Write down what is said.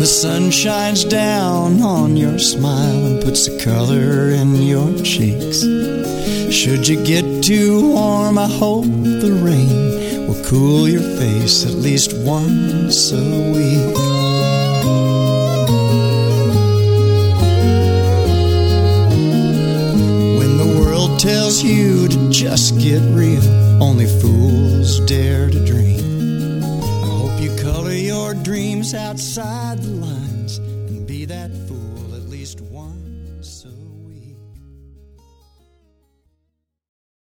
the sun shines down on your smile and puts the color in your cheeks. Should you get too warm, I hope the rain will cool your face at least once a week. When the world tells you to just get real, only fools dare to dream. I hope you color your dreams outside the lines and be that fool.